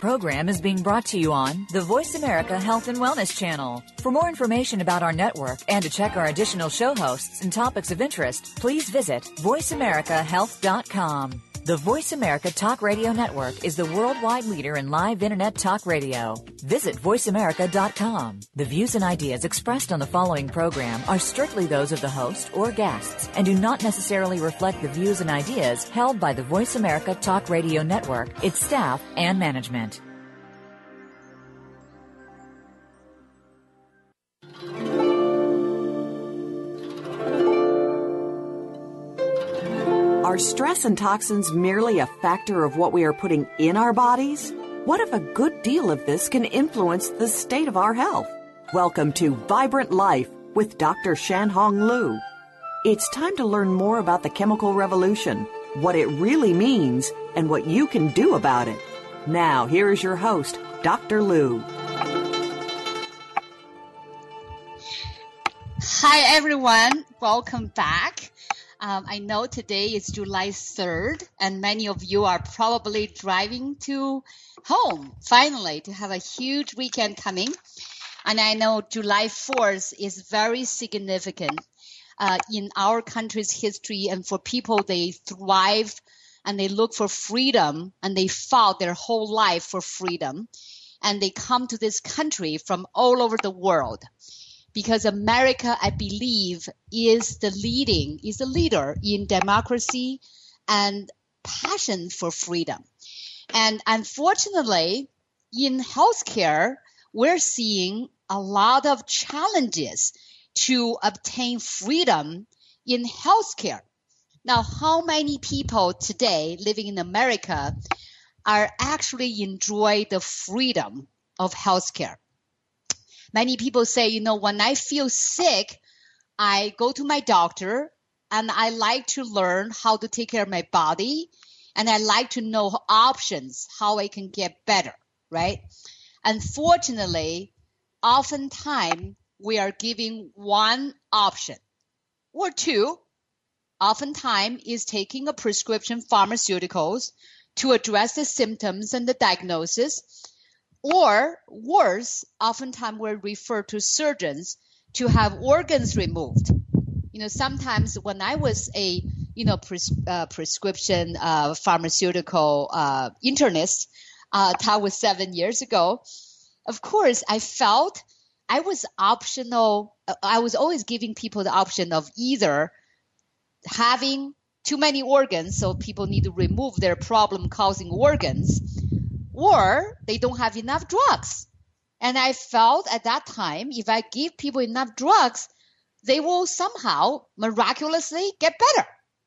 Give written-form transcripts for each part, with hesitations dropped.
program is being brought to you on the Voice America Health and Wellness Channel. For more information about our network and to check our additional show hosts and topics of interest, please visit voiceamericahealth.com. The Voice America Talk Radio Network is the worldwide leader in live Internet talk radio. Visit voiceamerica.com. The views and ideas expressed on the following program are strictly those of the host or guests and do not necessarily reflect the views and ideas held by the Voice America Talk Radio Network, its staff, and management. Are stress and toxins merely a factor of what we are putting in our bodies? What if a good deal of this can influence the state of our health? Welcome to Vibrant Life with Dr. Shan-Hong Liu. It's time to learn more about the chemical revolution, what it really means, and what you can do about it. Now, here is your host, Dr. Liu. Hi, everyone. Welcome back. I know today is July 3rd, and many of you are probably driving to home, finally, to have a huge weekend coming. And I know July 4th is very significant in our country's history, and for people, they thrive and they look for freedom, and they fought their whole life for freedom. And they come to this country from all over the world. Because America, I believe, is the leader in democracy and passion for freedom. And unfortunately, in healthcare, we're seeing a lot of challenges to obtain freedom in healthcare. Now, how many people today living in America are actually enjoy the freedom of healthcare? Many people say, when I feel sick, I go to my doctor and I like to learn how to take care of my body, and I like to know options, how I can get better, right? Unfortunately, oftentimes we are giving one option or two. Oftentimes is taking a prescription pharmaceuticals to address the symptoms and the diagnosis. Or worse, oftentimes we're referred to surgeons to have organs removed. Sometimes when I was a, prescription pharmaceutical internist, that was 7 years ago. Of course, I felt I was optional. I was always giving people the option of either having too many organs, so people need to remove their problem-causing organs, or they don't have enough drugs. And I felt at that time, if I give people enough drugs, they will somehow miraculously get better.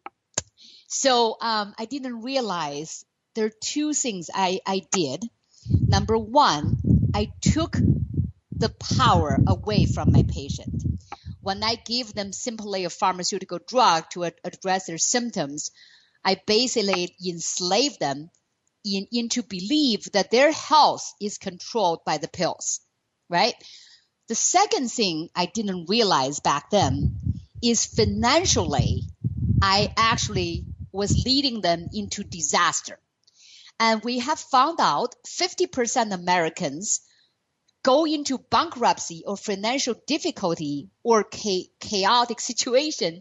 So I didn't realize there are two things I did. Number one, I took the power away from my patient. When I give them simply a pharmaceutical drug to address their symptoms, I basically enslave them into belief that their health is controlled by the pills, right? The second thing I didn't realize back then is financially, I actually was leading them into disaster. And we have found out 50% Americans go into bankruptcy or financial difficulty or chaotic situation,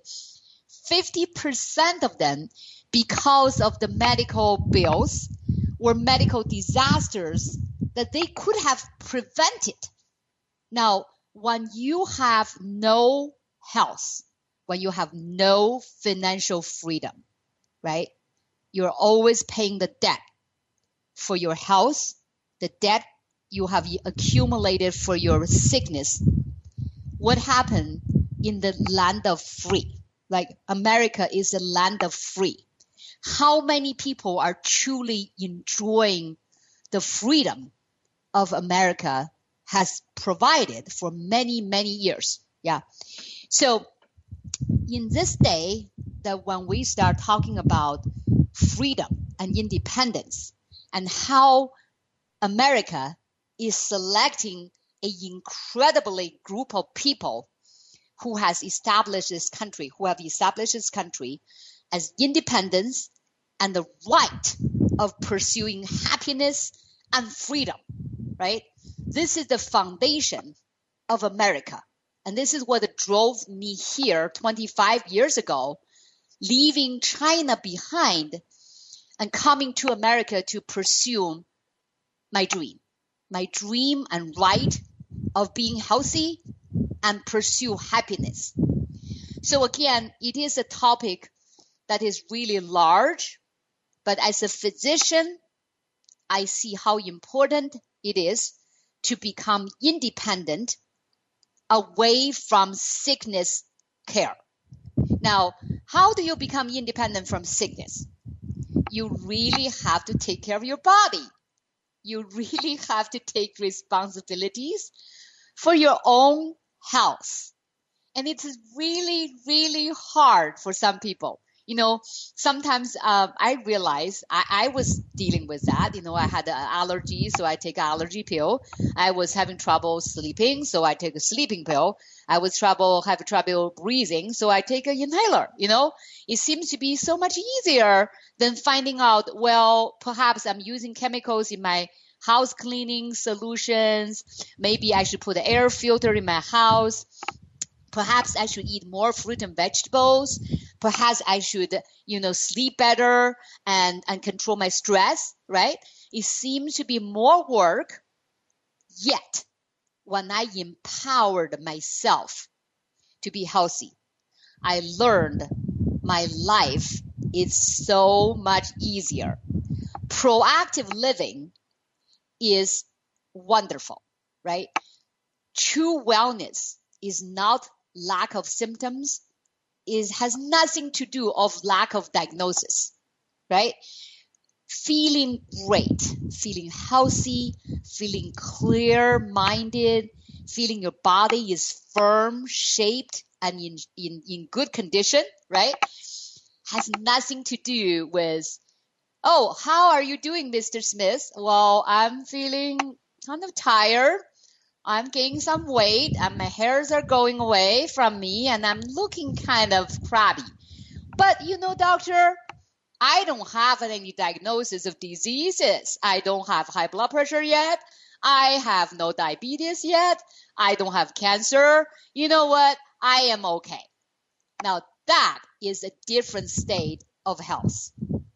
50% of them because of the medical bills or medical disasters that they could have prevented. Now, when you have no health, when you have no financial freedom, right, you're always paying the debt for your health, the debt you have accumulated for your sickness. What happened in the land of free? Like America is a land of free. How many people are truly enjoying the freedom of America has provided for many, many years? Yeah. So in this day, that when we start talking about freedom and independence and how America is selecting an incredibly group of people who have established this country as independence and the right of pursuing happiness and freedom, right? This is the foundation of America. And this is what drove me here 25 years ago, leaving China behind and coming to America to pursue my dream and right of being healthy and pursue happiness. So again, it is a topic that is really large, but as a physician, I see how important it is to become independent away from sickness care. Now, how do you become independent from sickness? You really have to take care of your body. You really have to take responsibilities for your own health. And it's really, really hard for some people. Sometimes I realize I was dealing with that. I had an allergy, so I take an allergy pill. I was having trouble sleeping, so I take a sleeping pill. I was having trouble breathing, so I take an inhaler. It seems to be so much easier than finding out, well, perhaps I'm using chemicals in my house cleaning solutions. Maybe I should put an air filter in my house. Perhaps I should eat more fruit and vegetables. Perhaps I should, sleep better and control my stress, right? It seems to be more work. Yet, when I empowered myself to be healthy, I learned my life is so much easier. Proactive living is wonderful, right? True wellness is not lack of symptoms. It has nothing to do of lack of diagnosis, right? Feeling great, feeling healthy, feeling clear-minded, feeling your body is firm, shaped, and in good condition, right? Has nothing to do with, oh, how are you doing, Mr. Smith? Well, I'm feeling kind of tired. I'm gaining some weight and my hairs are going away from me and I'm looking kind of crabby. But doctor, I don't have any diagnosis of diseases. I don't have high blood pressure yet. I have no diabetes yet. I don't have cancer. You know what? I am okay. Now that is a different state of health.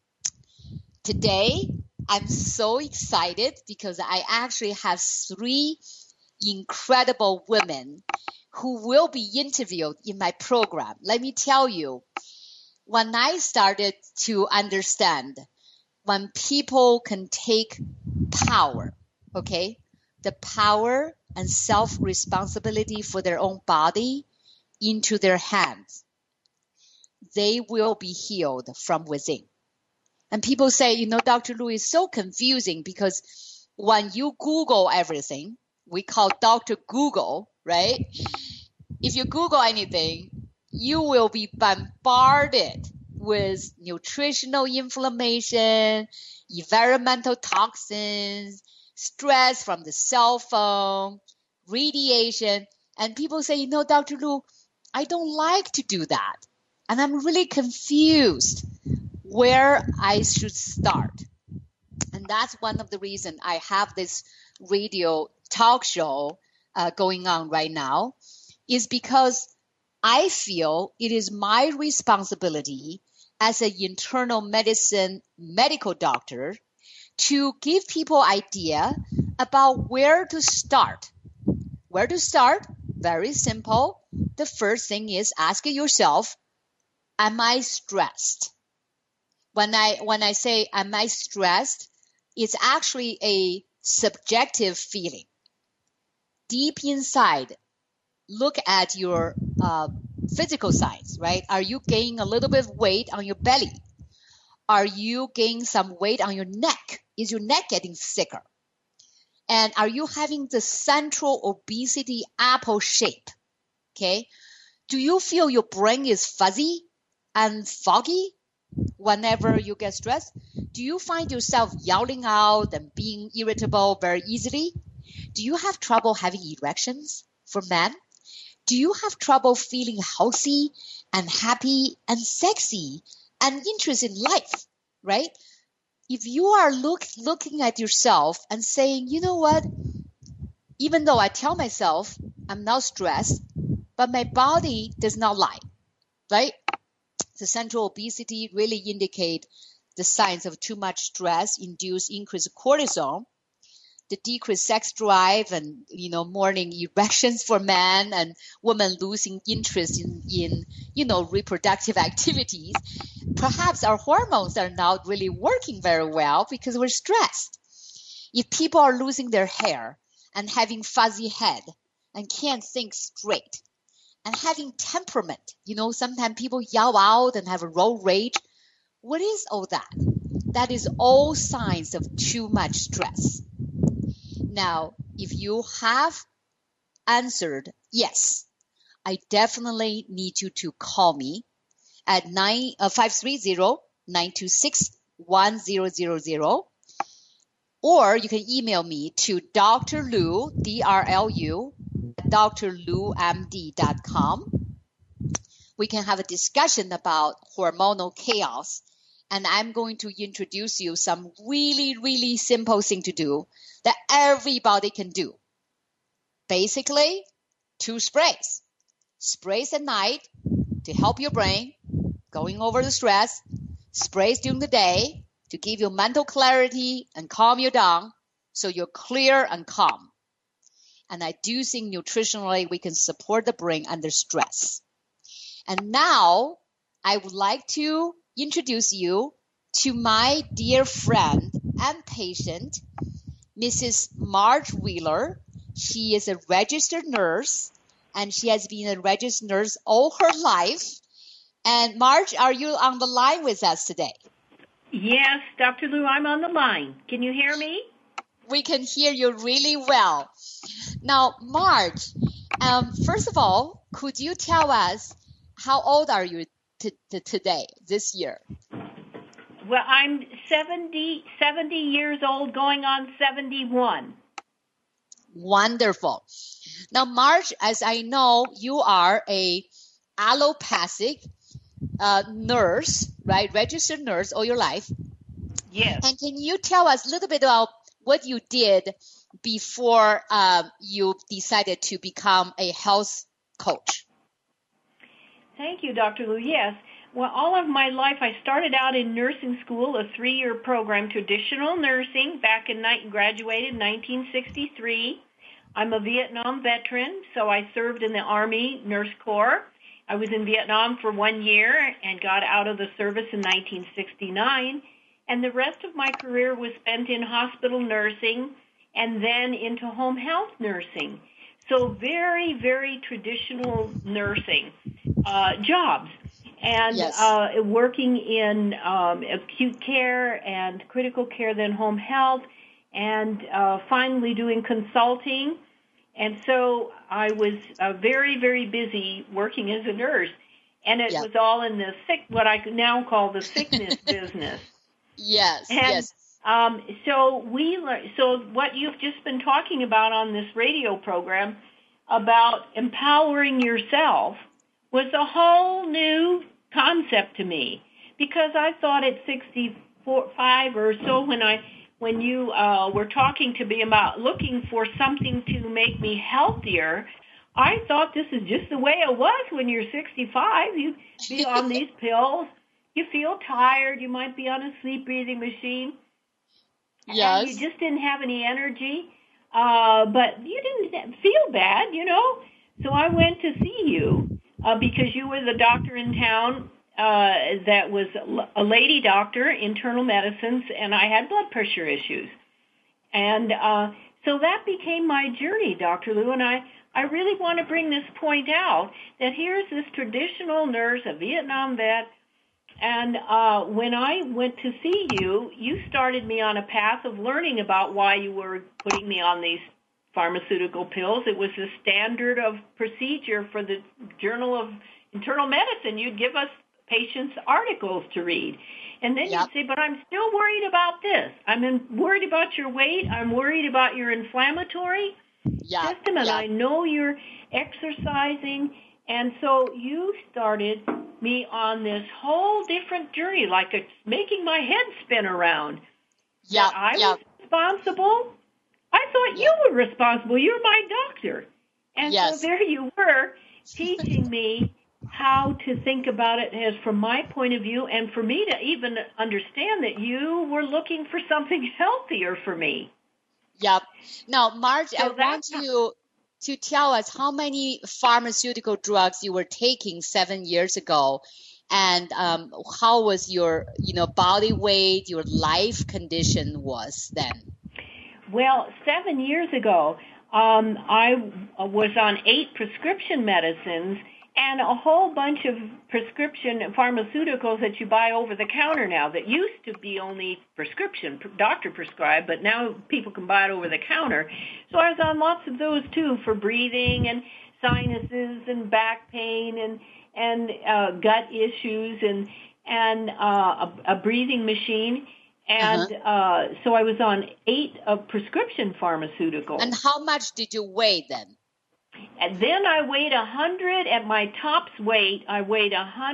Today, I'm so excited because I actually have 3 incredible women who will be interviewed in my program. Let me tell you, when I started to understand when people can take power, okay, the power and self-responsibility for their own body into their hands, they will be healed from within. And people say, Dr. Lu is so confusing because when you Google everything, we call Dr. Google, right? If you Google anything, you will be bombarded with nutritional inflammation, environmental toxins, stress from the cell phone, radiation. And people say, Dr. Lu, I don't like to do that. And I'm really confused where I should start. And that's one of the reasons I have this radio talk show going on right now, is because I feel it is my responsibility as an internal medicine medical doctor to give people idea about where to start. Where to start? Very simple. The first thing is ask yourself, am I stressed? When I say, am I stressed? It's actually a subjective feeling. Deep inside, look at your physical signs, right? Are you gaining a little bit of weight on your belly? Are you gaining some weight on your neck? Is your neck getting thicker? And are you having the central obesity apple shape? Okay. Do you feel your brain is fuzzy and foggy whenever you get stressed? Do you find yourself yelling out and being irritable very easily? Do you have trouble having erections for men? Do you have trouble feeling healthy and happy and sexy and interested in life, right? if you are looking at yourself and saying, you know what, even though I tell myself I'm not stressed, but my body does not lie, right? The central obesity really indicate the signs of too much stress induce increased cortisol, the decreased sex drive and, morning erections for men and women losing interest in reproductive activities. Perhaps our hormones are not really working very well because we're stressed. If people are losing their hair and having fuzzy head and can't think straight and having temperament, sometimes people yell out and have a road rage. What is all that? That is all signs of too much stress. Now, if you have answered yes, I definitely need you to call me at 530-926-1000, or you can email me to Dr. Lu, DRLU, drlumd.com. We can have a discussion about hormonal chaos, and I'm going to introduce you some really, really simple thing to do that everybody can do. Basically, 2 sprays. Sprays at night to help your brain going over the stress. Sprays during the day to give you mental clarity and calm you down so you're clear and calm. And I do think nutritionally we can support the brain under stress. And now I would like to introduce you to my dear friend and patient, Mrs. Marge Wheeler. She is a registered nurse, and she has been a registered nurse all her life. And Marge, are you on the line with us today? Yes, Dr. Lu, I'm on the line. Can you hear me? We can hear you really well. Now, Marge, first of all, could you tell us how old are you today, this year? Well, I'm 70 years old, going on 71. Wonderful. Now, Marge, as I know, you are a allopathic nurse, right? Registered nurse all your life. Yes. And can you tell us a little bit about what you did before you decided to become a health coach? Thank you, Dr. Lu. Yes. Well, all of my life, I started out in nursing school, a 3-year program, traditional nursing, graduated in 1963. I'm a Vietnam veteran, so I served in the Army Nurse Corps. I was in Vietnam for 1 year and got out of the service in 1969. And the rest of my career was spent in hospital nursing and then into home health nursing. So very, very traditional nursing jobs. And yes. Working in acute care and critical care, then home health, and finally doing consulting. And so I was very, very busy working as a nurse. And it was all in the what I now call the sickness business. Yes, and, yes. So what you've just been talking about on this radio program about empowering yourself was a whole new concept to me, because I thought at 65 or so when you were talking to me about looking for something to make me healthier, I thought this is just the way it was when you're 65. You be on these pills. You feel tired. You might be on a sleep-breathing machine. Yes. And you just didn't have any energy, but you didn't feel bad, So I went to see you because you were the doctor in town that was a lady doctor, internal medicines, and I had blood pressure issues. And so that became my journey, Dr. Lu, and I really want to bring this point out, that here's this traditional nurse, a Vietnam vet, and when I went to see you, you started me on a path of learning about why you were putting me on these pharmaceutical pills. It was the standard of procedure for the Journal of Internal Medicine. You'd give us patients articles to read. And then you'd say, but I'm still worried about this. I'm worried about your weight. I'm worried about your inflammatory system, and I know you're exercising. And so you started me on this whole different journey, like it's making my head spin around. Yeah, that I was responsible? I thought you were responsible. You're my doctor. And so there you were teaching me how to think about it as from my point of view, and for me to even understand that you were looking for something healthier for me. Yep. Now, Marge, I want you to tell us how many pharmaceutical drugs you were taking 7 years ago, and how was your, body weight, your life condition was then? Well, 7 years ago, I was on 8 prescription medicines and a whole bunch of prescription pharmaceuticals that you buy over the counter now that used to be only prescription, doctor prescribed, but now people can buy it over the counter. So I was on lots of those too for breathing and sinuses and back pain and gut issues and a breathing machine. And so I was on 8 prescription pharmaceuticals. And how much did you weigh then? And then I weighed 100. At my top's weight, I weighed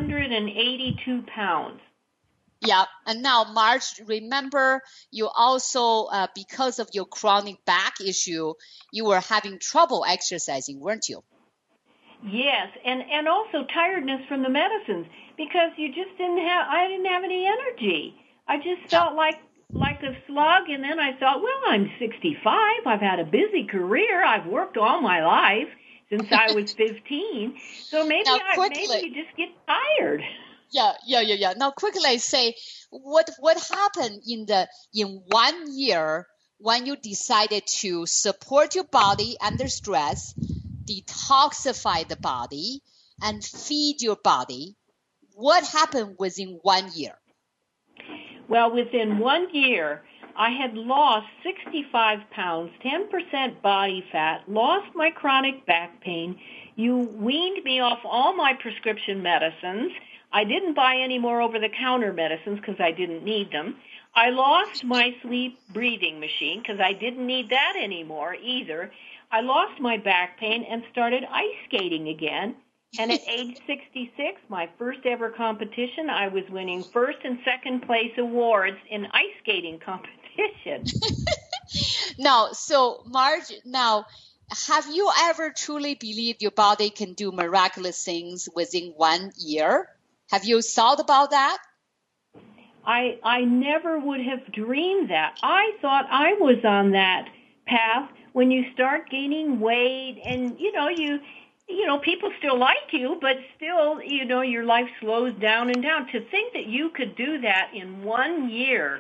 182 pounds. Yeah. And now, Marge, remember you also, because of your chronic back issue, you were having trouble exercising, weren't you? Yes, and also tiredness from the medicines because I didn't have any energy. I just felt like a slug, and then I thought, well, I'm 65. I've had a busy career. I've worked all my life since I was 15. So maybe you just get tired. Yeah. Now, quickly say what happened in 1 year when you decided to support your body under stress, detoxify the body, and feed your body. What happened within 1 year? Well, within 1 year, I had lost 65 pounds, 10% body fat, lost my chronic back pain. You weaned me off all my prescription medicines. I didn't buy any more over-the-counter medicines because I didn't need them. I lost my sleep breathing machine because I didn't need that anymore either. I lost my back pain and started ice skating again. And at age 66, my first ever competition, I was winning first and second place awards in ice skating competition. So Marge, have you ever truly believed your body can do miraculous things within 1 year? Have you thought about that? I never would have dreamed that. I thought I was on that path when you start gaining weight and, people still like you, but still, your life slows down and down. To think that you could do that in 1 year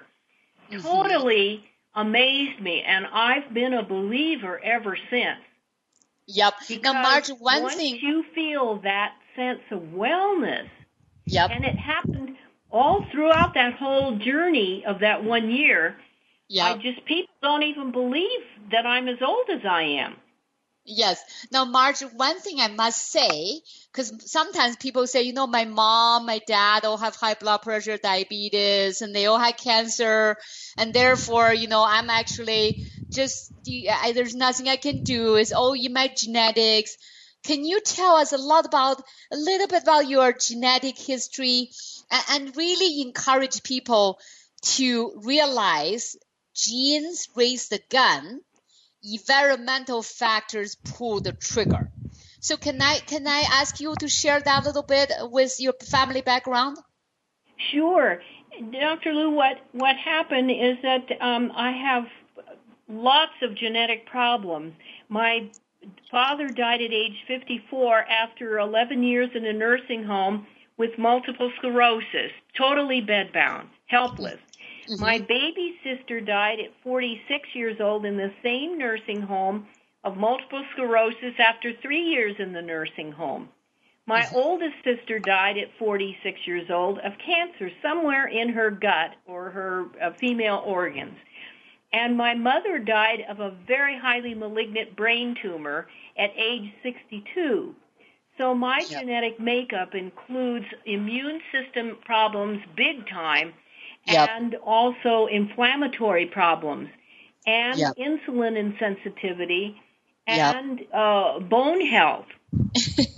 totally amazed me, and I've been a believer ever since. Yep. Because now, Marge, once you feel that sense of wellness, and it happened all throughout that whole journey of that 1 year, people don't even believe that I'm as old as I am. Yes. Now, Marge, one thing I must say, because sometimes people say, my mom, my dad all have high blood pressure, diabetes, and they all had cancer, and therefore, I'm actually there's nothing I can do. It's all in my genetics. Can you tell us a little bit about your genetic history and really encourage people to realize genes raise the gun, environmental factors pull the trigger. So can I ask you to share that a little bit with your family background? Sure. Dr. Lou, what happened is that I have lots of genetic problems. My father died at age 54 after 11 years in a nursing home with multiple sclerosis, totally bedbound, helpless. Mm-hmm. My baby sister died at 46 years old in the same nursing home of multiple sclerosis after 3 years in the nursing home. My oldest sister died at 46 years old of cancer somewhere in her gut or her female organs. And my mother died of a very highly malignant brain tumor at age 62. So my genetic makeup includes immune system problems big time, and also inflammatory problems, and insulin insensitivity, and bone health.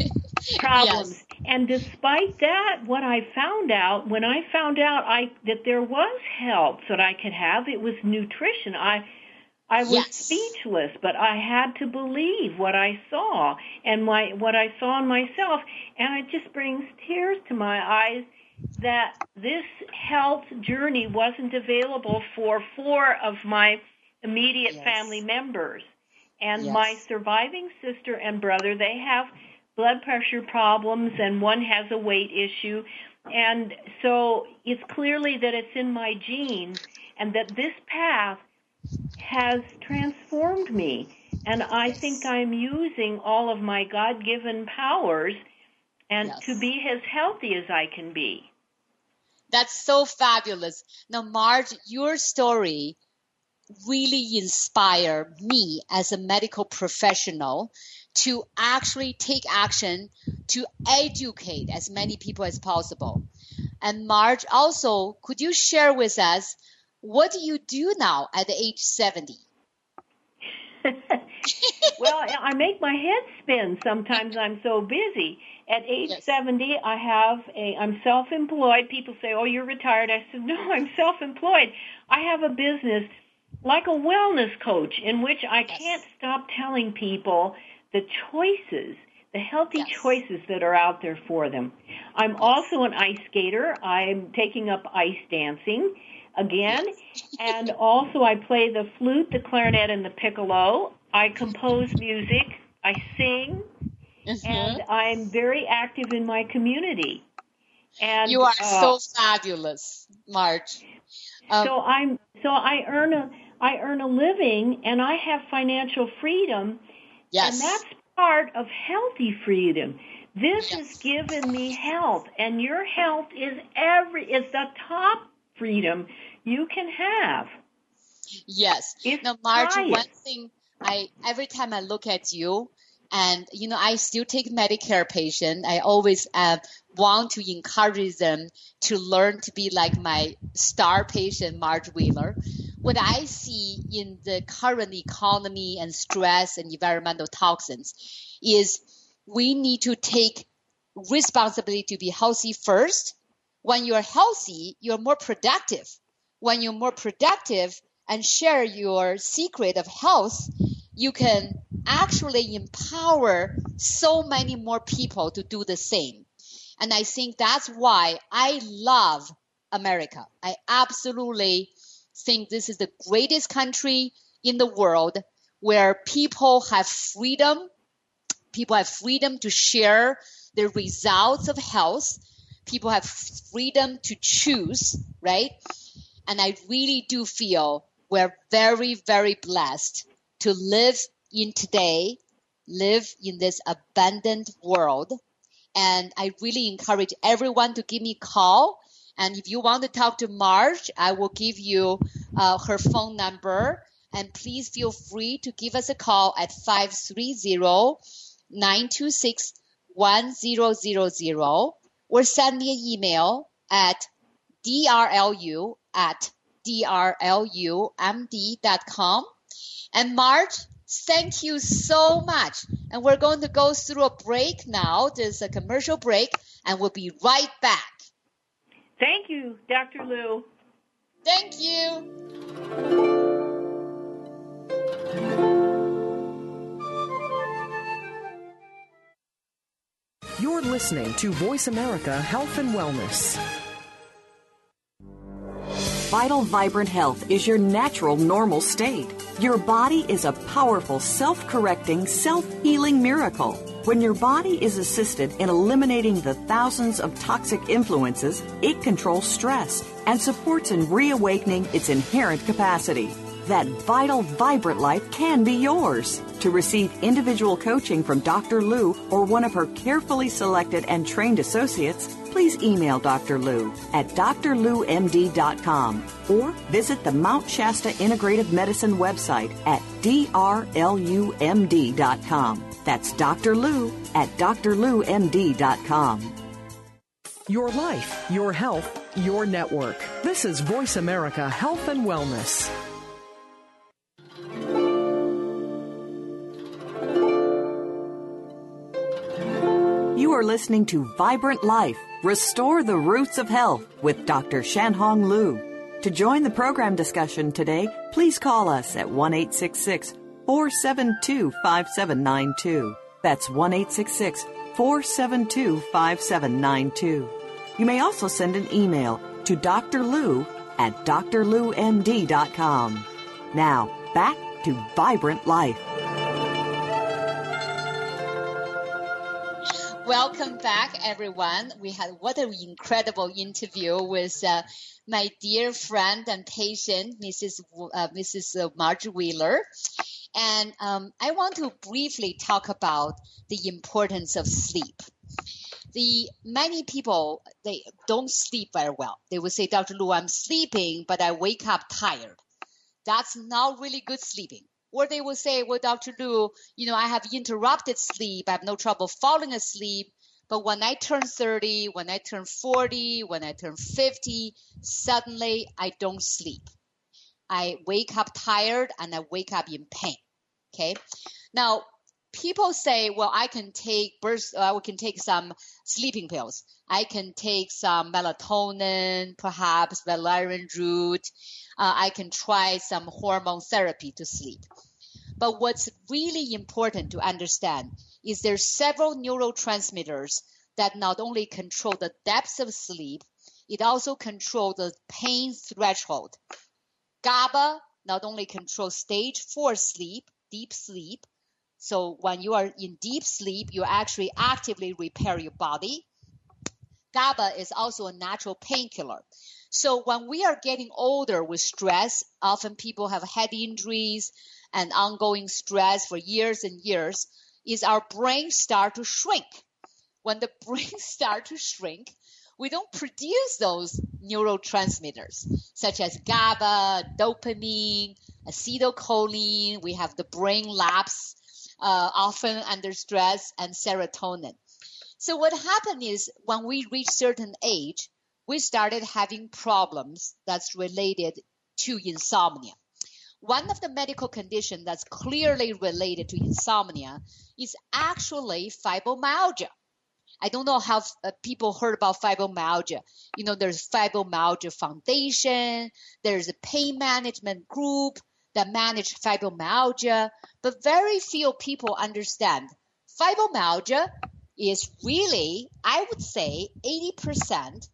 problems. Yes. And despite that, what I found out, when I found out that there was help that I could have, it was nutrition. I was speechless, but I had to believe what I saw and what I saw in myself. And it just brings tears to my eyes that this health journey wasn't available for 4 of my immediate family members. And my surviving sister and brother, they have blood pressure problems, and one has a weight issue. And so it's clearly that it's in my genes, and that this path has transformed me. And I think I'm using all of my God-given powers and to be as healthy as I can be. That's so fabulous. Now, Marge, your story really inspired me as a medical professional to actually take action to educate as many people as possible. And Marge, also, could you share with us, what do you do now at the age 70? Well, I make my head spin. Sometimes I'm so busy. At age 70, I'm self-employed. People say, "Oh, you're retired." I said, "No, I'm self-employed. I have a business like a wellness coach in which I can't stop telling people the choices, the healthy choices that are out there for them." I'm also an ice skater. I'm taking up ice dancing again. And also I play the flute, the clarinet, and the piccolo. I compose music. I sing. And I'm very active in my community. And you are so fabulous, Marge. So I earn a living, and I have financial freedom. Yes. And that's part of healthy freedom. This has given me health, and your health is the top freedom you can have. Yes. Now, Marge, one thing every time I look at you, and, I still take Medicare patients. I always want to encourage them to learn to be like my star patient, Marge Wheeler. What I see in the current economy and stress and environmental toxins is we need to take responsibility to be healthy first. When you're healthy, you're more productive. When you're more productive and share your secret of health, you can actually empower so many more people to do the same. And I think that's why I love America. I absolutely think this is the greatest country in the world where people have freedom. People have freedom to share the results of health. People have freedom to choose, right? And I really do feel we're very, very blessed to live in today, live in this abundant world. And I really encourage everyone to give me a call. And if you want to talk to Marge, I will give you her phone number. And please feel free to give us a call at 530-926-1000 or send me an email at drlu@drlumd.com. And Marge, thank you so much. And we're going to go through a break now. There's a commercial break, and we'll be right back. Thank you, Dr. Lou. Thank you. You're listening to Voice America Health and Wellness. Vital, vibrant health is your natural, normal state. Your body is a powerful, self-correcting, self-healing miracle. When your body is assisted in eliminating the thousands of toxic influences, it controls stress and supports in reawakening its inherent capacity. That vital, vibrant life can be yours. To receive individual coaching from Dr. Lou or one of her carefully selected and trained associates, please email Dr. Lou at drloumd.com or visit the Mount Shasta Integrative Medicine website at drlumd.com. That's Dr. Lou at drloumd.com. Your life, your health, your network. This is Voice America Health and Wellness. You are listening to Vibrant Life, Restore the Roots of Health with Dr. Shan-Hong Liu. To join the program discussion today, please call us at 1-866-472-5792. That's 1-866-472-5792. You may also send an email to Dr. Liu at drlumd.com. Now, back to Vibrant Life. Welcome back, everyone. We had what an incredible interview with my dear friend and patient, Mrs. Marge Wheeler. And I want to briefly talk about the importance of sleep. Many people, they don't sleep very well. They will say, Dr. Liu, I'm sleeping, but I wake up tired. That's not really good sleeping. Or they will say, well, Dr. Liu, I have interrupted sleep. I have no trouble falling asleep. But when I turn 30, when I turn 40, when I turn 50, suddenly I don't sleep. I wake up tired and I wake up in pain. Okay. Now, people say, well, I can take some sleeping pills. I can take some melatonin, perhaps valerian root. I can try some hormone therapy to sleep. But what's really important to understand is there's several neurotransmitters that not only control the depths of sleep, it also controls the pain threshold. GABA not only controls stage 4 sleep, deep sleep. So when you are in deep sleep, you actually actively repair your body. GABA is also a natural painkiller. So when we are getting older with stress, often people have head injuries and ongoing stress for years and years, is our brain start to shrink. When the brain start to shrink, we don't produce those neurotransmitters such as GABA, dopamine, acetylcholine. We have the brain lapse often under stress, and serotonin. So what happened is when we reach certain age, we started having problems that's related to insomnia. One of the medical conditions that's clearly related to insomnia is actually fibromyalgia. I don't know how people heard about fibromyalgia. There's Fibromyalgia Foundation, there's a pain management group that manage fibromyalgia, but very few people understand fibromyalgia is really, I would say, 80%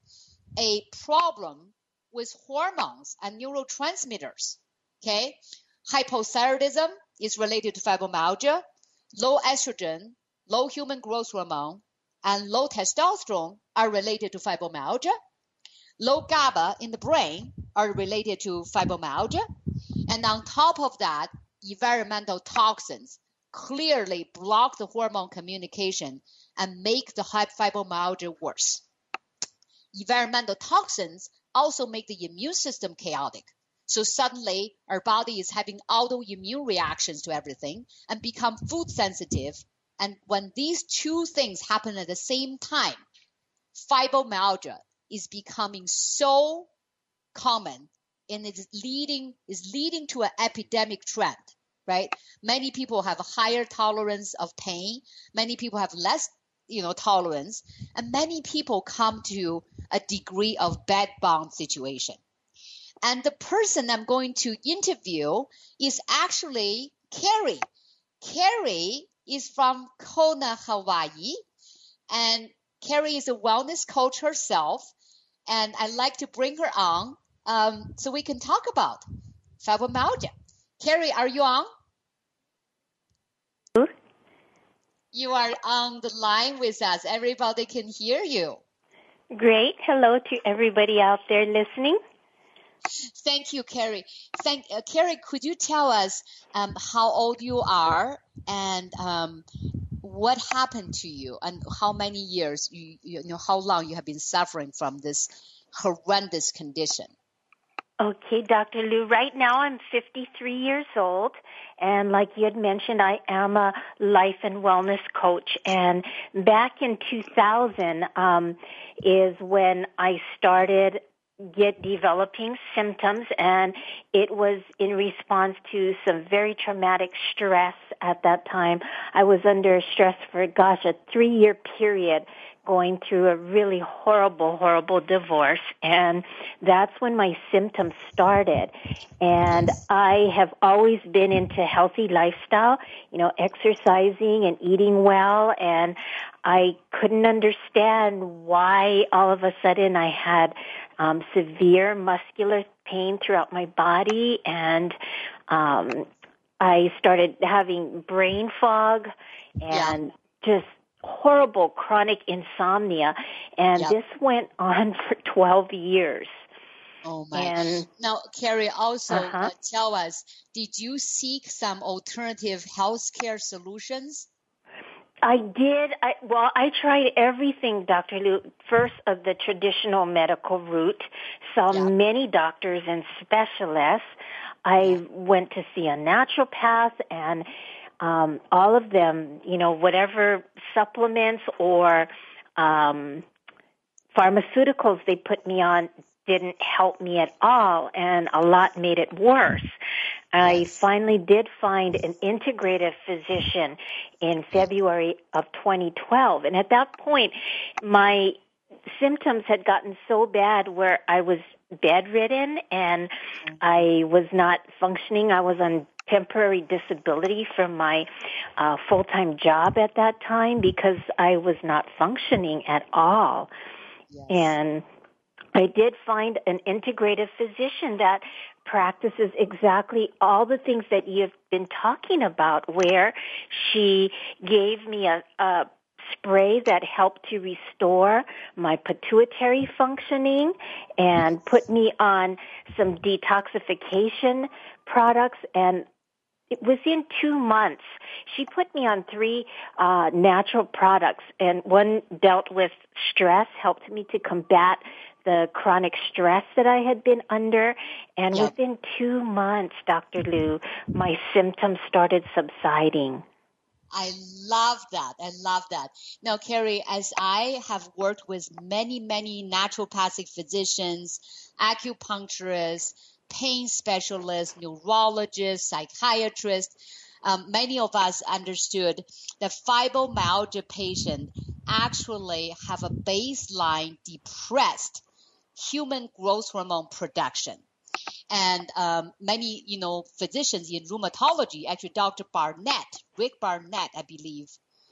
a problem with hormones and neurotransmitters. Okay, hypothyroidism is related to fibromyalgia. Low estrogen, low human growth hormone, and low testosterone are related to fibromyalgia. Low GABA in the brain are related to fibromyalgia. And on top of that, environmental toxins clearly block the hormone communication and make the fibromyalgia worse. Environmental toxins also make the immune system chaotic. So suddenly our body is having autoimmune reactions to everything and become food sensitive. And when these two things happen at the same time, fibromyalgia is becoming so common and is leading to an epidemic trend, right? Many people have a higher tolerance of pain. Many people have less, tolerance, and many people come to a degree of bed bound situation. And the person I'm going to interview is actually Carrie. Carrie is from Kona, Hawaii, and Carrie is a wellness coach herself, and I'd like to bring her on so we can talk about fibromyalgia. Carrie, are you on? You are on the line with us. Everybody can hear you. Great. Hello to everybody out there listening. Thank you, Carrie. Carrie, could you tell us how old you are and what happened to you and how many years, how long you have been suffering from this horrendous condition? Okay, Dr. Liu, right now I'm 53 years old, and like you had mentioned, I am a life and wellness coach, and back in 2000 is when I started developing symptoms, and it was in response to some very traumatic stress at that time. I was under stress for, a 3-year period, going through a really horrible divorce. And that's when my symptoms started. And I have always been into healthy lifestyle, exercising and eating well. And I couldn't understand why all of a sudden I had severe muscular pain throughout my body, and I started having brain fog and just horrible chronic insomnia, and this went on for 12 years. Oh my! And, now, Carrie, also tell us, did you seek some alternative healthcare solutions? I did. I tried everything, Dr. Lou. First, of the traditional medical route, saw many doctors and specialists. I went to see a naturopath, and all of them, whatever supplements or pharmaceuticals they put me on didn't help me at all, and a lot made it worse. I finally did find an integrative physician in February of 2012. And at that point, my symptoms had gotten so bad where I was bedridden and I was not functioning. I was on temporary disability from my full-time job at that time because I was not functioning at all. Yes. And I did find an integrative physician that practices exactly all the things that you've been talking about, where she gave me a spray that helped to restore my pituitary functioning and put me on some detoxification products. And within 2 months, she put me on 3 natural products, and one dealt with stress, helped me to combat the chronic stress that I had been under. And within 2 months, Dr. Lou, my symptoms started subsiding. I love that. I love that. Now, Carrie, as I have worked with many naturopathic physicians, acupuncturists, pain specialists, neurologists, psychiatrists, many of us understood that fibromyalgia patients actually have a baseline depressed human growth hormone production. And many, physicians in rheumatology, actually Dr. Rick Barnett, I believe,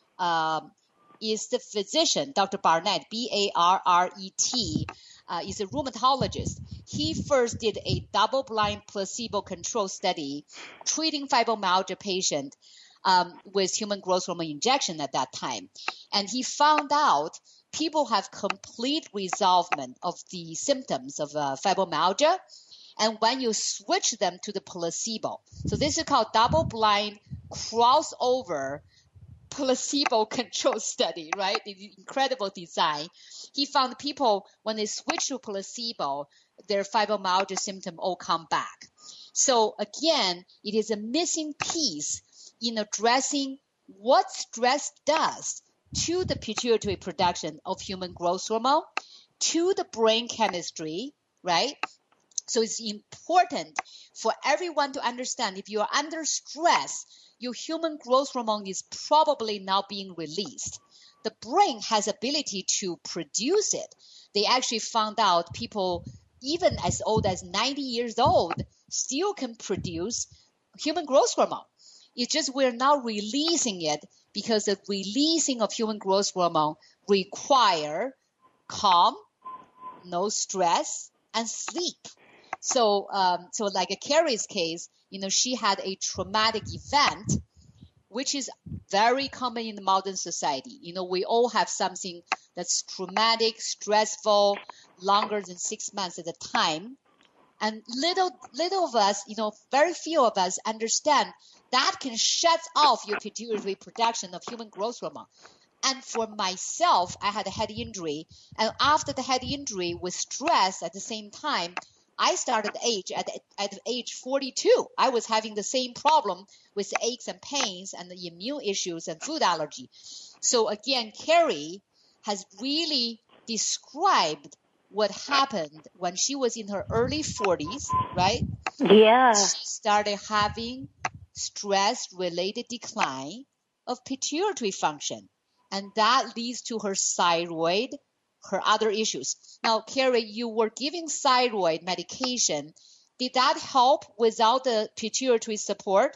is the physician. Dr. Barnett, B-A-R-R-E-T, is a rheumatologist. He first did a double-blind placebo-controlled study treating fibromyalgia patient with human growth hormone injection at that time. And he found out people have complete resolvement of the symptoms of fibromyalgia. And when you switch them to the placebo, so this is called double-blind crossover placebo-controlled study, right? The incredible design. He found people, when they switch to placebo, their fibromyalgia symptom all come back. So again, it is a missing piece in addressing what stress does to the pituitary production of human growth hormone, to the brain chemistry, right? So it's important for everyone to understand, if you are under stress, your human growth hormone is probably not being released. The brain has ability to produce it. They actually found out people even as old as 90 years old still can produce human growth hormone. It's just we're not releasing it because the releasing of human growth hormone require calm, no stress, and sleep. So like a Carrie's case, she had a traumatic event, which is very common in the modern society. We all have something that's traumatic, stressful, longer than 6 months at a time. And little of us, very few of us understand that can shut off your pituitary production of human growth hormone. And for myself, I had a head injury. And after the head injury with stress at the same time, I started at age 42. I was having the same problem with the aches and pains and the immune issues and food allergy. So again, Carrie has really described what happened when she was in her early 40s, right? Yeah. She started having stress-related decline of pituitary function. And that leads to her thyroid, her other issues. Now, Carrie, you were giving thyroid medication. Did that help without the pituitary support?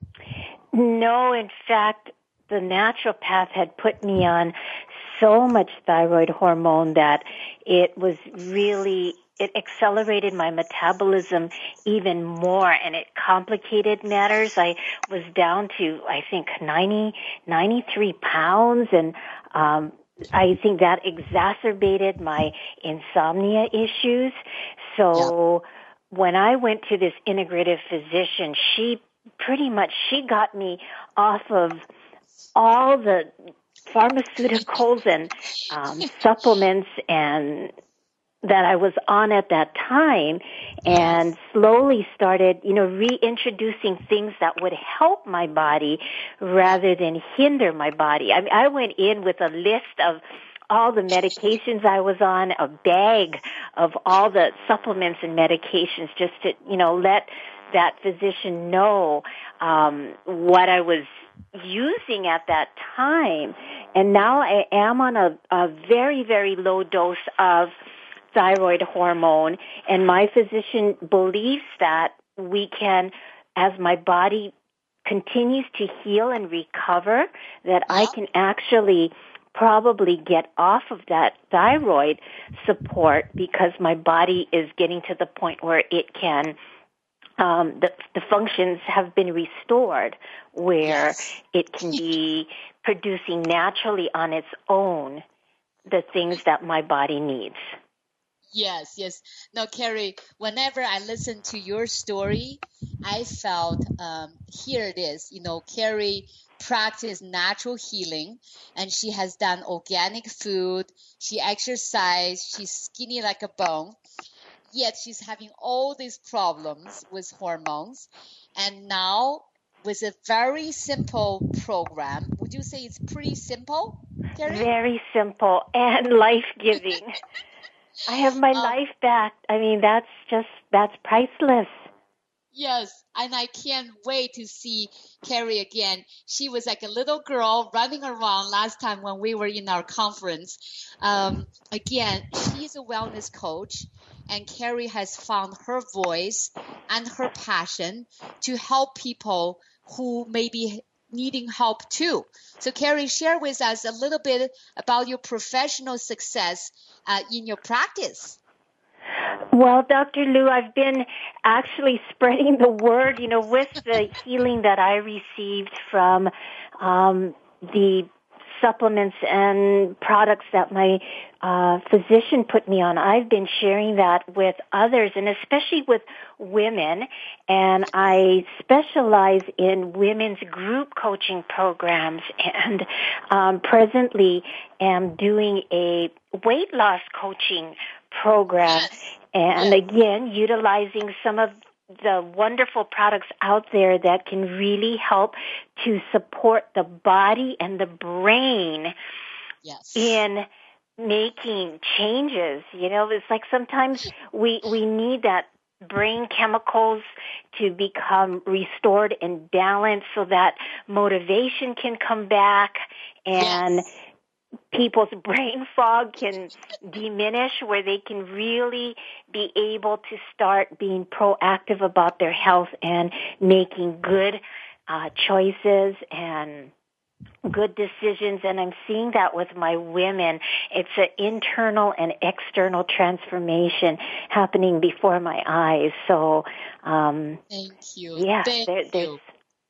No, in fact, the naturopath had put me on so much thyroid hormone that it accelerated my metabolism even more, and it complicated matters. I was down to, I think, 93 pounds, and I think that exacerbated my insomnia issues. So when I went to this integrative physician, she got me off of all the pharmaceuticals and supplements and that I was on at that time, and slowly started, reintroducing things that would help my body rather than hinder my body. I mean, I went in with a list of all the medications I was on, a bag of all the supplements and medications, just to, let that physician know what I was using at that time. And now I am on a very, very low dose of thyroid hormone, and my physician believes that we can, as my body continues to heal and recover, that I can actually probably get off of that thyroid support because my body is getting to the point where it can, the functions have been restored where it can be producing naturally on its own the things that my body needs. Yes. Now, Carrie, whenever I listen to your story, I felt, here it is, Carrie practiced natural healing, and she has done organic food, she exercised, she's skinny like a bone, yet she's having all these problems with hormones. And now, with a very simple program, would you say it's pretty simple, Carrie? Very simple and life-giving. I have my life back. I mean, that's priceless. Yes, and I can't wait to see Carrie again. She was like a little girl running around last time when we were in our conference. Again, she's a wellness coach, and Carrie has found her voice and her passion to help people who may be needing help too. So Carrie, share with us a little bit about your professional success in your practice. Well, Dr. Lou, I've been actually spreading the word, with the healing that I received from the supplements and products that my physician put me on. I've been sharing that with others, and especially with women, and I specialize in women's group coaching programs, and presently am doing a weight loss coaching program, and again, utilizing some of the wonderful products out there that can really help to support the body and the brain in making changes. It's like sometimes we need that brain chemicals to become restored and balanced so that motivation can come back and people's brain fog can diminish, where they can really be able to start being proactive about their health and making good choices and good decisions. And I'm seeing that with my women. It's an internal and external transformation happening before my eyes. So, thank you. Yeah, Thank you.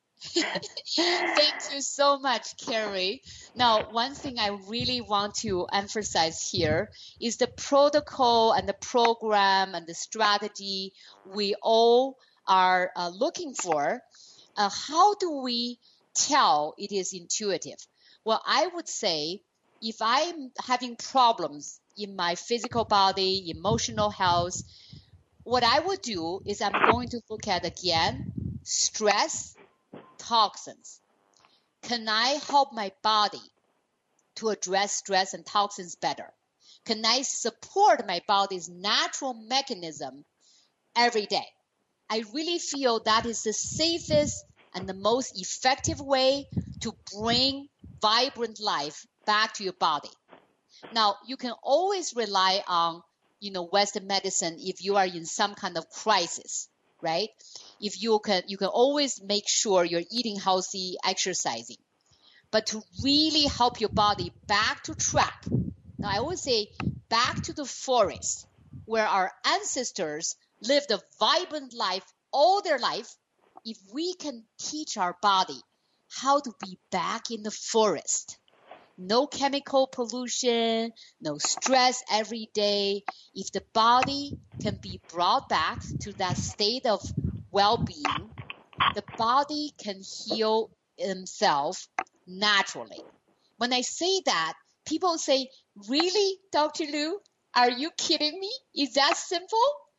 Thank you so much, Carrie. Now, one thing I really want to emphasize here is the protocol and the program and the strategy we all are looking for. How do we tell it is intuitive? Well, I would say if I'm having problems in my physical body, emotional health, what I would do is I'm going to look at, again, stress, toxins. Can I help my body to address stress and toxins better? Can I support my body's natural mechanism every day? I really feel that is the safest and the most effective way to bring vibrant life back to your body. Now, you can always rely on, Western medicine if you are in some kind of crisis, right? If you can always make sure you're eating healthy, exercising. But to really help your body back to track, now I always say back to the forest where our ancestors lived a vibrant life all their life. If we can teach our body how to be back in the forest, no chemical pollution, no stress every day, if the body can be brought back to that state of well-being, the body can heal itself naturally. When I say that, people say, really, Dr. Lu? Are you kidding me? Is that simple?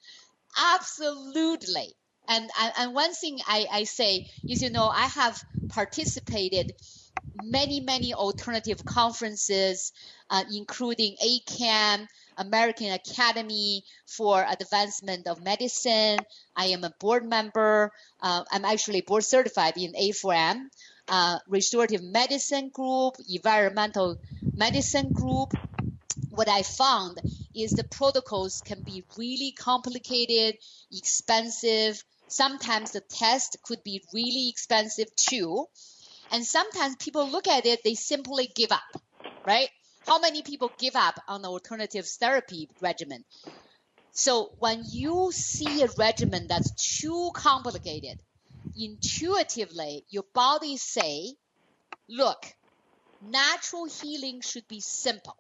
Absolutely. And one thing I say is, I have participated many alternative conferences, including ACAM, American Academy for Advancement of Medicine. I am a board member. I'm actually board certified in A4M, Restorative Medicine Group, Environmental Medicine Group. What I found is the protocols can be really complicated, expensive. Sometimes the test could be really expensive too. And sometimes people look at it, they simply give up, right? How many people give up on the alternative therapy regimen? So when you see a regimen that's too complicated, intuitively, your body say, look, natural healing should be simple.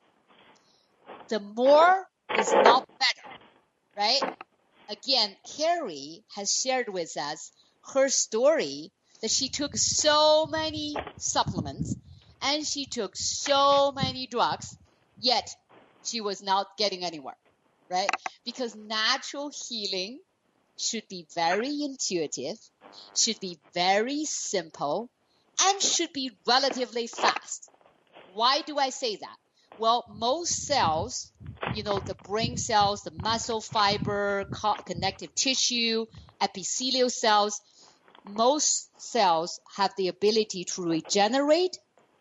The more is not better, right? Again, Carrie has shared with us her story that she took so many supplements and she took so many drugs, yet she was not getting anywhere, right? Because natural healing should be very intuitive, should be very simple, and should be relatively fast. Why do I say that? Well, most cells, the brain cells, the muscle fiber, connective tissue, epithelial cells, most cells have the ability to regenerate,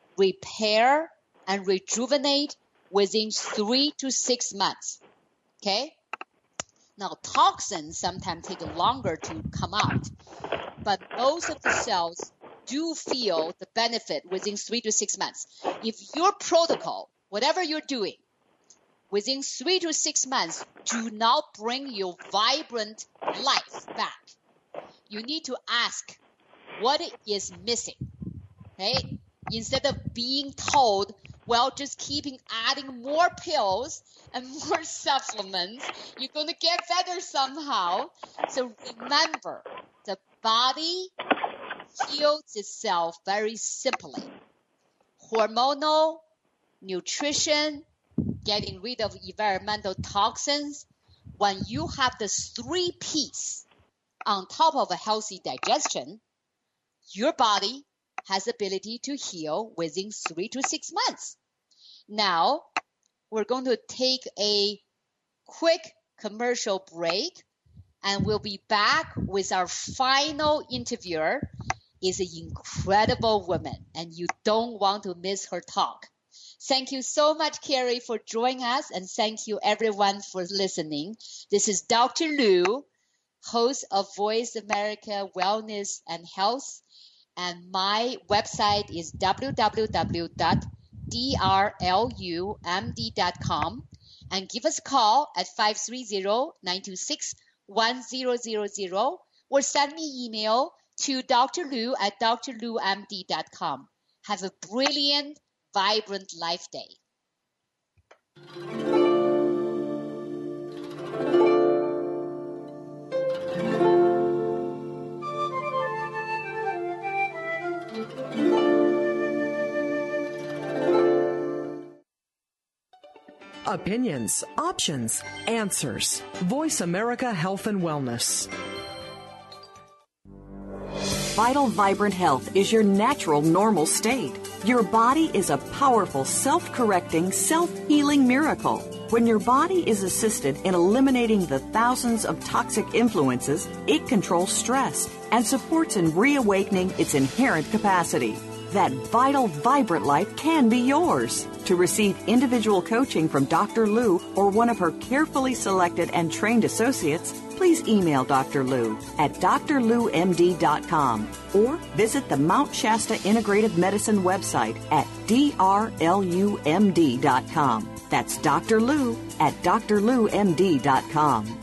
repair, and rejuvenate within 3 to 6 months. Okay? Now, toxins sometimes take longer to come out, but most of the cells do feel the benefit within 3 to 6 months. If your protocol, whatever you're doing, within 3 to 6 months, do not bring your vibrant life back, you need to ask what is missing, okay? Instead of being told, well, just keeping adding more pills and more supplements, you're going to get better somehow. So remember, the body heals itself very simply. Hormonal, nutrition, getting rid of environmental toxins. When you have the 3 P's on top of a healthy digestion, your body has the ability to heal within 3 to 6 months. Now, we're going to take a quick commercial break, and we'll be back with our final interviewer. Is an incredible woman, and you don't want to miss her talk. Thank you so much, Carrie, for joining us, and thank you, everyone, for listening. This is Dr. Lu, host of Voice America Wellness and Health, and my website is www.drlumd.com, and give us a call at 530-926-1000 or send me email to drlu@drlumd.com. Have a brilliant, vibrant life day. Opinions, options, answers. Voice America Health and Wellness. Vital Vibrant Health is your natural normal state. Your body is a powerful, self-correcting, self-healing miracle. When your body is assisted in eliminating the thousands of toxic influences, it controls stress and supports in reawakening its inherent capacity. That vital, vibrant life can be yours. To receive individual coaching from Dr. Lou or one of her carefully selected and trained associates, please email Dr. Lou at drloumd.com or visit the Mount Shasta Integrative Medicine website at drlumd.com. That's Dr. Lou at drloumd.com.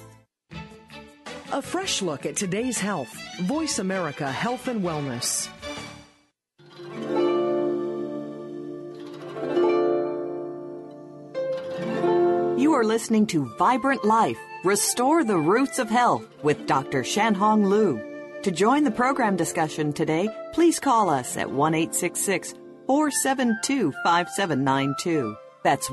A fresh look at today's health. Voice America Health and Wellness. You are listening to Vibrant Life, Restore the Roots of Health with Dr. Shanhong Liu. To join the program discussion today, please call us at 1-866-472-5792. That's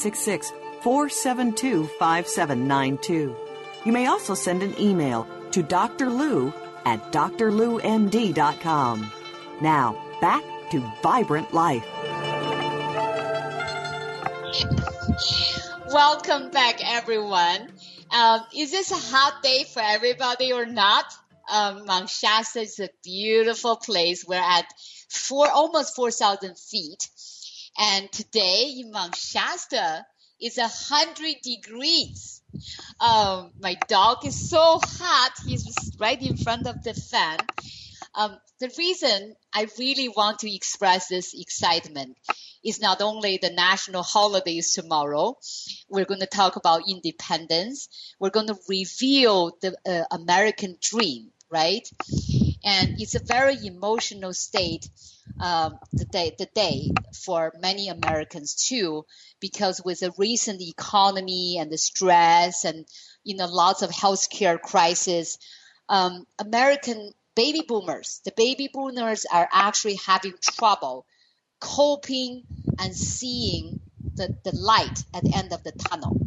1-866-472-5792. You may also send an email to Dr. Lou at drloumd.com. Now, back to Vibrant Life. Welcome back, everyone. Is this a hot day for everybody or not? Mount Shasta is a beautiful place. We're at almost 4,000 feet. And today in Mount Shasta, it's 100 degrees. My dog is so hot. He's right in front of the fan. The reason I really want to express this excitement is not only the national holidays tomorrow. We're going to talk about independence. We're going to reveal the American dream, right? And it's a very emotional state the day for many Americans too, because with the recent economy and the stress and lots of healthcare crisis, American baby boomers are actually having trouble coping and seeing the light at the end of the tunnel.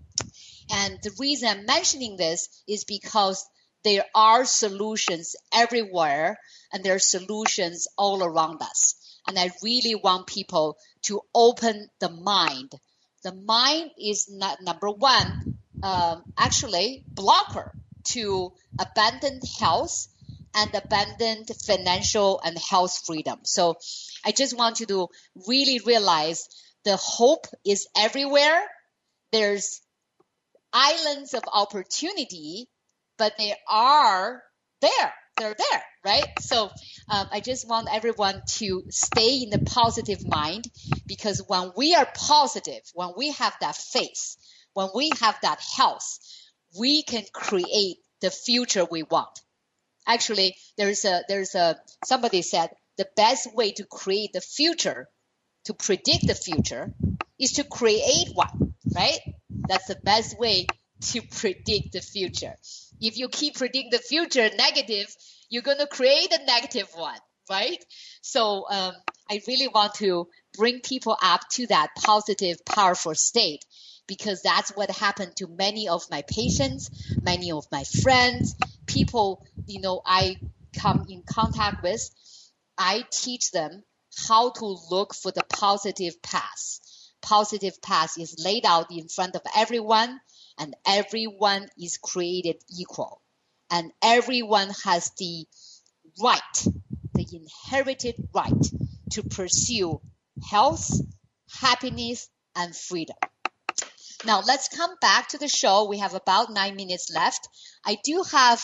And the reason I'm mentioning this is because there are solutions everywhere, and there are solutions all around us. And I really want people to open the mind. The mind is not number one, actually blocker to abundant health and abundant financial and health freedom. So I just want you to really realize the hope is everywhere. There's islands of opportunity, but they are there. They're there, right? So I just want everyone to stay in the positive mind, because when we are positive, when we have that faith, when we have that health, we can create the future we want. Actually, somebody said the best way to create the future, to predict the future, is to create one, right? That's the best way to predict the future. If you keep predicting the future negative, you're going to create a negative one, right? So I really want to bring people up to that positive, powerful state, because that's what happened to many of my patients, many of my friends, people, I come in contact with. I teach them how to look for the positive path. Positive path is laid out in front of everyone, and everyone is created equal. And everyone has the right, the inherited right to pursue health, happiness, and freedom. Now, let's come back to the show. We have about 9 minutes left. I do have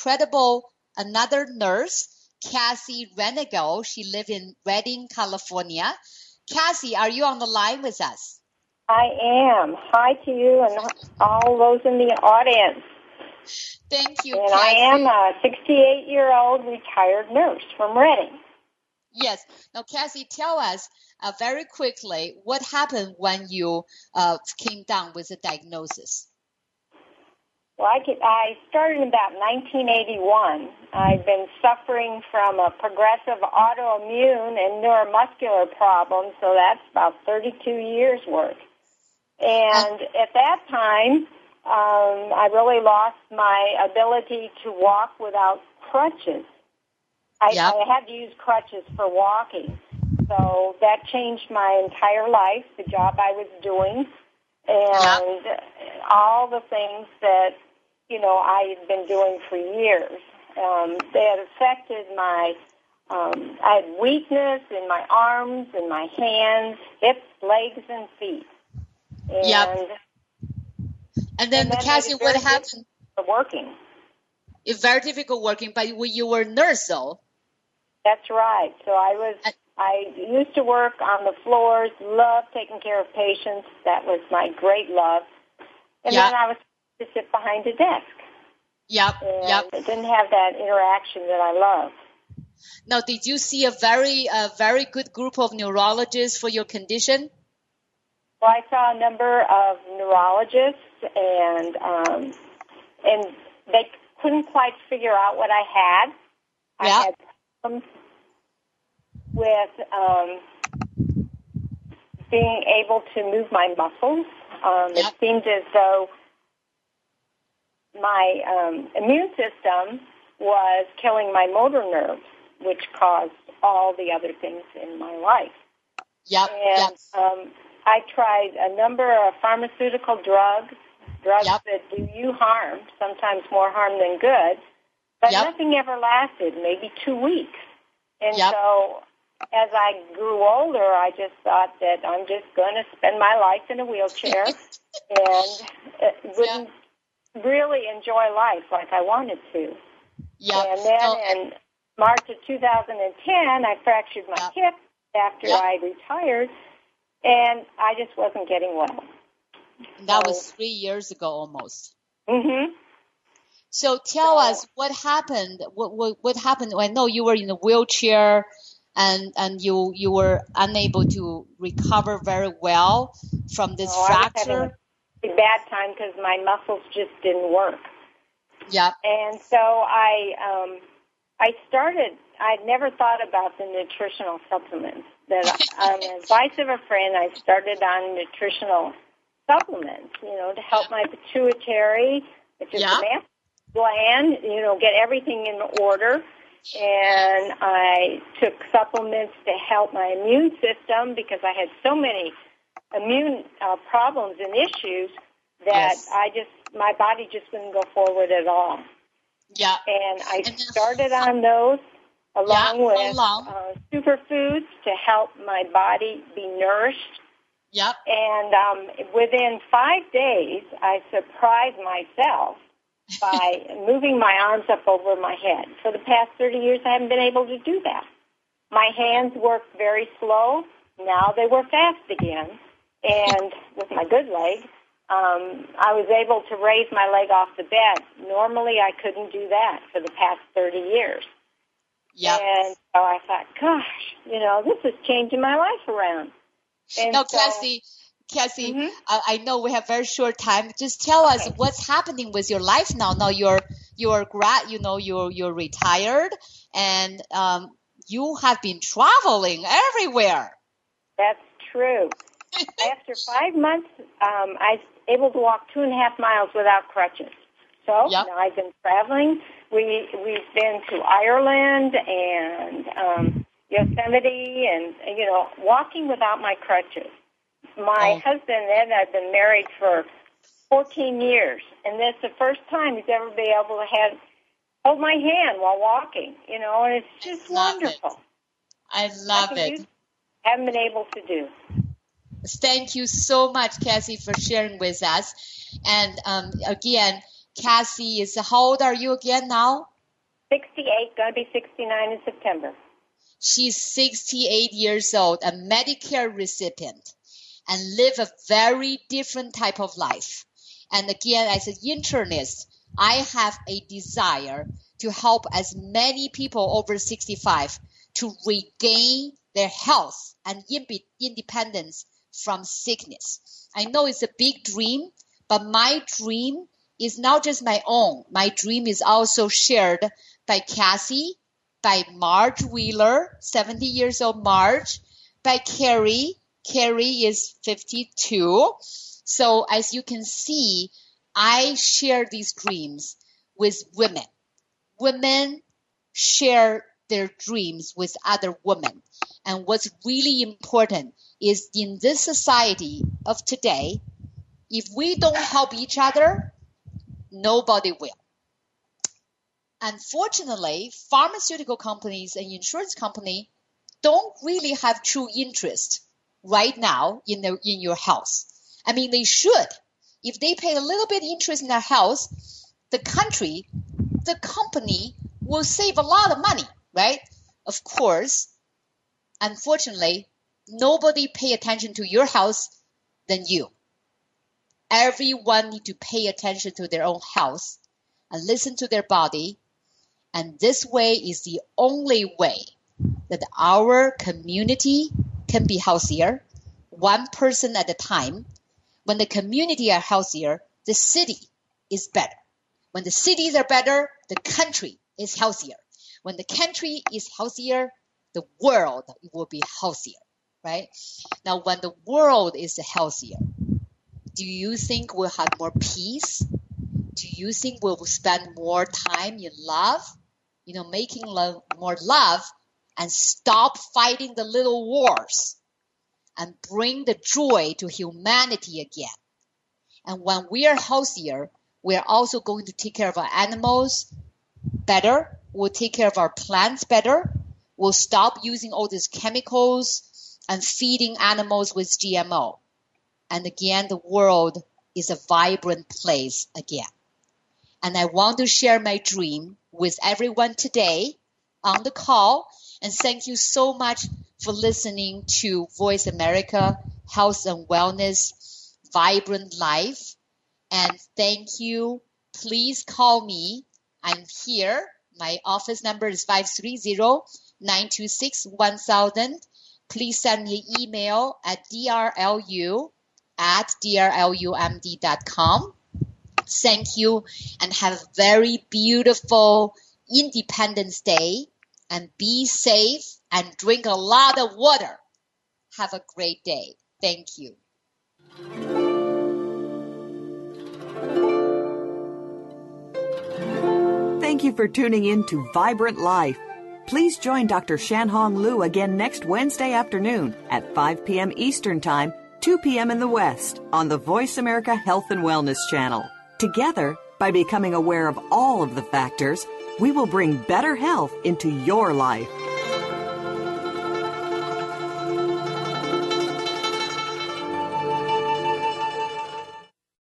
another nurse, Cassie Renegal. She lives in Redding, California. Cassie, are you on the line with us? I am. Hi to you and all those in the audience. Thank you, and Cassie. I am a 68-year-old retired nurse from Redding. Yes. Now, Cassie, tell us very quickly what happened when you came down with a diagnosis. Well, I started in about 1981. I've been suffering from a progressive autoimmune and neuromuscular problem, so that's about 32 years' worth. And at that time, I really lost my ability to walk without crutches. I had to use crutches for walking. So that changed my entire life, the job I was doing, and all the things that, I had been doing for years. They had affected my, I had weakness in my arms and my hands, hips, legs, and feet. And then Cassie, what happened? Working. It's very difficult working, but you were a nurse, though. That's right. So I used to work on the floors, loved taking care of patients. That was my great love. And then I was to sit behind a desk. I didn't have that interaction that I love. Now, did you see a very good group of neurologists for your condition? Well, I saw a number of neurologists, and they couldn't quite figure out what I had. I had problems with being able to move my muscles. It seemed as though my immune system was killing my motor nerves, which caused all the other things in my life. I tried a number of pharmaceutical drugs that do you harm, sometimes more harm than good, but nothing ever lasted, maybe 2 weeks. And so as I grew older, I just thought that I'm just going to spend my life in a wheelchair and wouldn't really enjoy life like I wanted to. And then in March of 2010, I fractured my hip after I retired, and I just wasn't getting well. That was 3 years ago almost. Mm-hmm. So tell us what happened. What happened? I know you were in a wheelchair, and you were unable to recover very well from this fracture. I was having a bad time because my muscles just didn't work. And so I started. I'd never thought about the nutritional supplements. That on the advice of a friend, I started on nutritional supplements, to help my pituitary, which is the master gland, get everything in order. And I took supplements to help my immune system because I had so many immune problems and issues that my body just wouldn't go forward at all. And I started on those along with superfoods to help my body be nourished. And within 5 days, I surprised myself by moving my arms up over my head. For the past 30 years, I haven't been able to do that. My hands worked very slow. Now they work fast again. And with my good leg, I was able to raise my leg off the bed. Normally, I couldn't do that for the past 30 years. And so I thought, gosh, this is changing my life around. And now, Cassie, I know we have very short time. Just tell us what's happening with your life now. Now you're retired, and you have been traveling everywhere. That's true. After 5 months, I was able to walk 2.5 miles without crutches. So now I've been traveling. We've been to Ireland and Yosemite, and walking without my crutches. My husband Ed and I've been married for 14 years, and this is the first time he's ever been able to hold my hand while walking. And it's just wonderful. I love it. Haven't been able to do. Thank you so much, Cassie, for sharing with us. And again, Cassie is, how old are you again now? 68, going to be 69 in September. She's 68 years old, a Medicare recipient, and live a very different type of life. And again, as an internist, I have a desire to help as many people over 65 to regain their health and independence from sickness. I know it's a big dream, but my dream is not just my own. My dream is also shared by Cassie, by Marge Wheeler, 70 years old Marge, by Carrie. Carrie is 52. So as you can see, I share these dreams with women. Women share their dreams with other women. And what's really important is in this society of today, if we don't help each other, nobody will. Unfortunately, pharmaceutical companies and insurance companies don't really have true interest right now in your health. I mean, they should. If they pay a little bit interest in their health, the company will save a lot of money, right? Of course, unfortunately, nobody pay attention to your health than you. Everyone need to pay attention to their own health and listen to their body. And this way is the only way that our community can be healthier, one person at a time. When the community are healthier, the city is better. When the cities are better, the country is healthier. When the country is healthier, the world will be healthier, right? Now, when the world is healthier, do you think we'll have more peace? Do you think we'll spend more time in love? Making more love and stop fighting the little wars and bring the joy to humanity again. And when we are healthier, we are also going to take care of our animals better. We'll take care of our plants better. We'll stop using all these chemicals and feeding animals with GMO. And again, the world is a vibrant place again. And I want to share my dream with everyone today on the call. And thank you so much for listening to Voice America Health and Wellness Vibrant Life. And thank you. Please call me. I'm here. My office number is 530-926-1000. Please send me an email at drlu@drlumd.com. Thank you and have a very beautiful Independence Day, and be safe and drink a lot of water. Have a great day. Thank you. Thank you for tuning in to Vibrant Life. Please join Dr. Shan-Hong Liu again next Wednesday afternoon at 5 p.m. Eastern Time, 2 p.m. in the West on the Voice America Health and Wellness Channel. Together, by becoming aware of all of the factors, we will bring better health into your life.